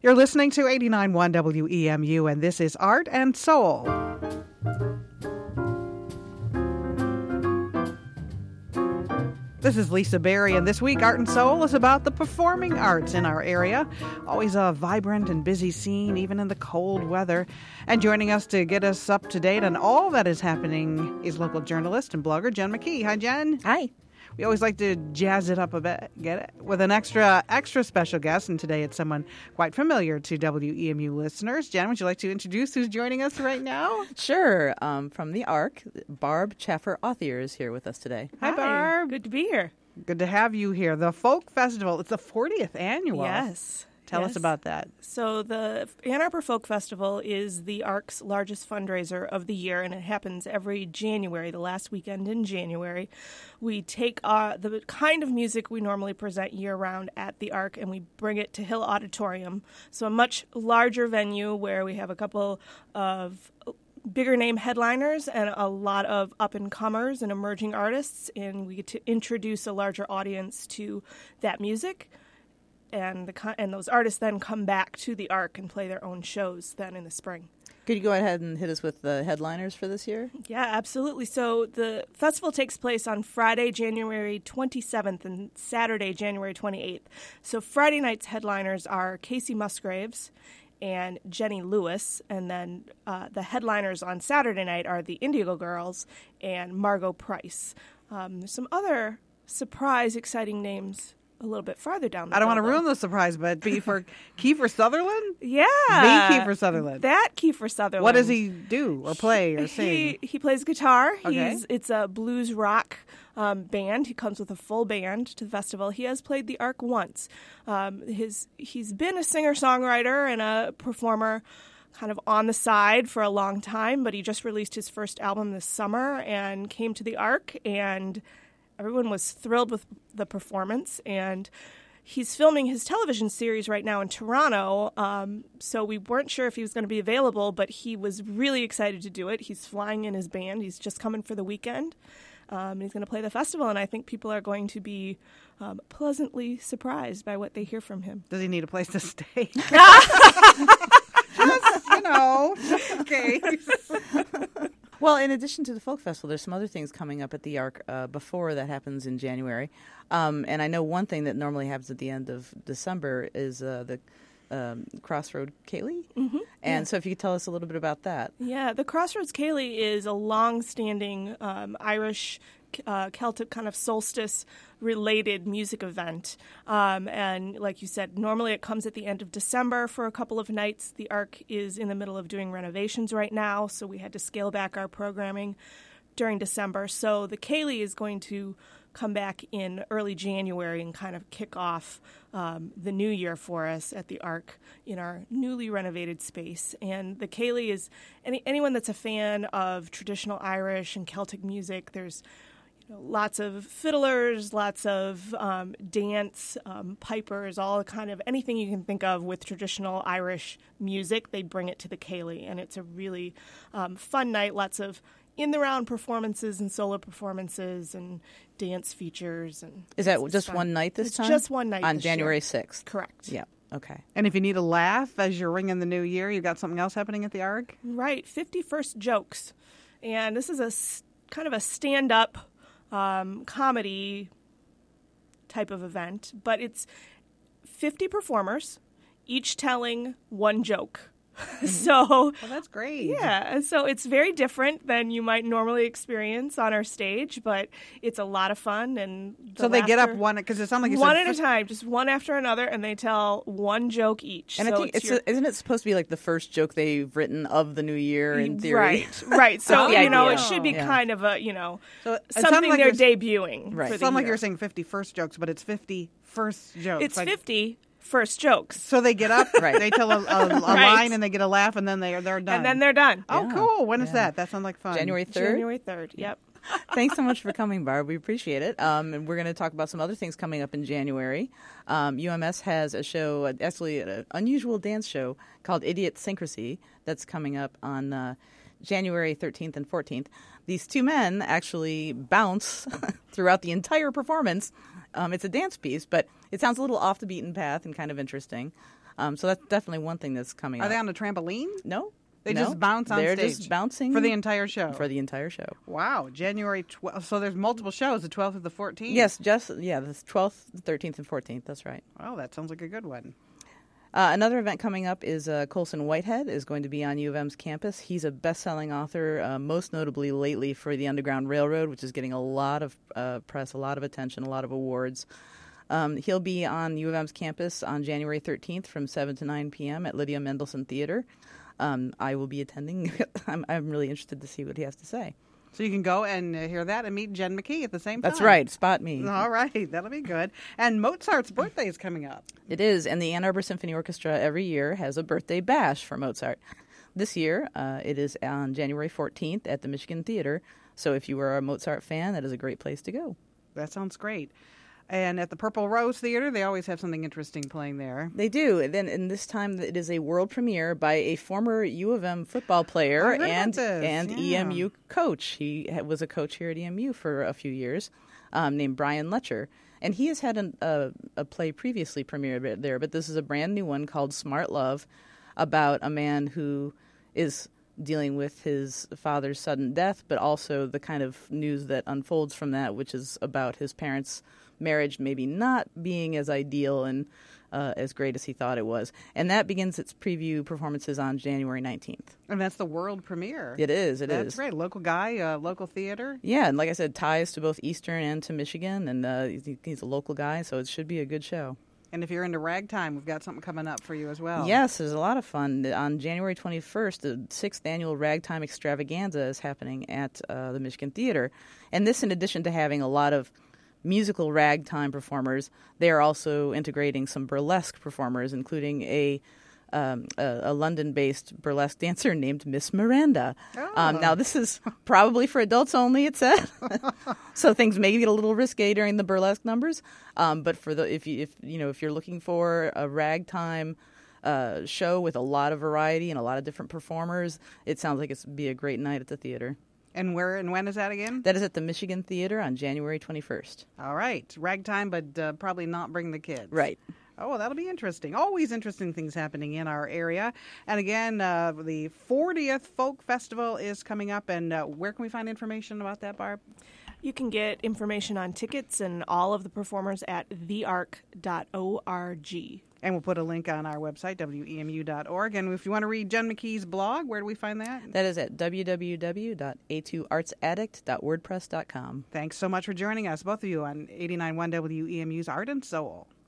You're listening to 89.1 WEMU, and this is Art and Soul. This is Lisa Berry, and this week Art and Soul is about the performing arts in our area. Always a vibrant and busy scene, even in the cold weather. And joining us to get us up to date on all that is happening is local journalist and blogger Jen McKee. Hi, Jen. Hi. We always like to jazz it up a bit, get it, with an extra special guest, and today it's someone quite familiar to WEMU listeners. Jen, would you like to introduce who's joining us right now? Sure. From the ARC, Barb Chaffer-Authier is here with us today. Hi, Barb. Good to be here. Good to have you here. The Folk Festival, it's the 40th annual. Yes. Tell us about that. So the Ann Arbor Folk Festival is the ARC's largest fundraiser of the year, and it happens every January, the last weekend in January. We take the kind of music we normally present year-round at the ARC, and we bring it to Hill Auditorium, so a much larger venue where we have a couple of bigger name headliners and a lot of up-and-comers and emerging artists, and we get to introduce a larger audience to that music. And those artists then come back to the ARC and play their own shows then in the spring. Could you go ahead and hit us with the headliners for this year? Yeah, absolutely. So the festival takes place on Friday, January 27th and Saturday, January 28th. So Friday night's headliners are Casey Musgraves and Jenny Lewis, and then the headliners on Saturday night are the Indigo Girls and Margot Price. There's some other surprise, exciting names a little bit farther down the I don't bill, want to ruin the surprise, but be for Kiefer Sutherland? Yeah. The Kiefer Sutherland. That Kiefer Sutherland. What does he do or play or sing? He plays guitar. Okay. It's a blues rock band. He comes with a full band to the festival. He has played the ARC once. He's been a singer-songwriter and a performer kind of on the side for a long time, but he just released his first album this summer and came to the ARC, and everyone was thrilled with the performance, and he's filming his television series right now in Toronto, so we weren't sure if he was going to be available, but he was really excited to do it. He's flying in his band. He's just coming for the weekend. He's going to play the festival, and I think people are going to be pleasantly surprised by what they hear from him. Does he need a place to stay? Just, okay. Well, in addition to the Folk Festival, there's some other things coming up at the ARC before that happens in January. And I know one thing that normally happens at the end of December is the Crossroad Ceilidh. Mm-hmm. And so if you could tell us a little bit about that. Yeah, the Crossroads Ceilidh is a long-standing Irish Celtic kind of solstice-related music event. And like you said, normally it comes at the end of December for a couple of nights. The ARC is in the middle of doing renovations right now, so we had to scale back our programming during December. So the Ceilidh is going to come back in early January and kind of kick off the new year for us at the ARC in our newly renovated space. And the Ceilidh is anyone that's a fan of traditional Irish and Celtic music. There's lots of fiddlers, lots of dance, pipers, all kind of anything you can think of with traditional Irish music. They bring it to the Ceilidh, and it's a really fun night. Lots of in-the-round performances and solo performances and dance features. And is that just fun. One night this time? Just one night on this January year. 6th? Correct. Yeah. Okay. And if you need a laugh as you're ringing the new year, you've got something else happening at the ARC? Right, 51st Jokes. And this is a kind of a stand-up comedy type of event, but it's 50 performers, each telling one joke. So, well, that's great. Yeah, and so it's very different than you might normally experience on our stage, but it's a lot of fun. And so they get up one, because it sounds like you one said at a time, just one after another, and they tell one joke each. And so I think isn't it supposed to be like the first joke they've written of the new year in theory? Right. So it should be kind of a so something like they're debuting. Right. For it sounds like year. you're saying 50 first jokes, but it's 50 first jokes. It's 50 first jokes. So they get up, right. They tell a line, and they get a laugh, and then they're done. And then they're done. Oh, cool. When is that? That sounds like fun. January 3rd? January 3rd, yep. Thanks so much for coming, Barb. We appreciate it. And we're going to talk about some other things coming up in January. UMS has a show, actually an unusual dance show called Idiot Syncrasy that's coming up on January 13th and 14th. These two men actually bounce throughout the entire performance. It's a dance piece, but it sounds a little off the beaten path and kind of interesting. So that's definitely one thing that's coming Are up. they on a trampoline? No. They No. just bounce on They're stage just bouncing for the entire show. For the entire show. Wow, January 12th. So there's multiple shows, the 12th through the 14th. Yes, the 12th, 13th, and 14th. That's right. Oh, that sounds like a good one. Another event coming up is Colson Whitehead is going to be on U of M's campus. He's a best-selling author, most notably lately for The Underground Railroad, which is getting a lot of press, a lot of attention, a lot of awards. He'll be on U of M's campus on January 13th from 7 to 9 p.m. at Lydia Mendelson Theater. I will be attending. I'm really interested to see what he has to say. So you can go and hear that and meet Jen McKee at the same time. That's right. Spot me. All right. That'll be good. And Mozart's birthday is coming up. It is. And the Ann Arbor Symphony Orchestra every year has a birthday bash for Mozart. This year, it is on January 14th at the Michigan Theater. So if you are a Mozart fan, that is a great place to go. That sounds great. And at the Purple Rose Theater, they always have something interesting playing there. They do. And this time it is a world premiere by a former U of M football player and EMU coach. He was a coach here at EMU for a few years, named Brian Letcher. And he has had a play previously premiered there, but this is a brand new one called Smart Love, about a man who is dealing with his father's sudden death, but also the kind of news that unfolds from that, which is about his parents' marriage maybe not being as ideal and as great as he thought it was. And that begins its preview performances on January 19th. And that's the world premiere. It is. That's right. Local guy, local theater. Yeah, and like I said, ties to both Eastern and to Michigan, and he's a local guy, so it should be a good show. And if you're into ragtime, we've got something coming up for you as well. Yes, there's a lot of fun. On January 21st, the 6th annual Ragtime Extravaganza is happening at the Michigan Theater. And this, in addition to having a lot of musical ragtime performers, they are also integrating some burlesque performers, including a London-based burlesque dancer named Miss Miranda. Oh. Now, this is probably for adults only, it said, so things may get a little risque during the burlesque numbers. But for if you're looking for a ragtime show with a lot of variety and a lot of different performers, it sounds like it's be a great night at the theater. And where and when is that again? That is at the Michigan Theater on January 21st. All right. Ragtime, but probably not bring the kids. Right. Oh, that'll be interesting. Always interesting things happening in our area. And again, the 40th Folk Festival is coming up. And where can we find information about that, Barb? You can get information on tickets and all of the performers at thearc.org. And we'll put a link on our website, wemu.org. And if you want to read Jen McKee's blog, where do we find that? That is at www.a2artsaddict.wordpress.com. Thanks so much for joining us, both of you, on 89.1 WEMU's Art and Soul.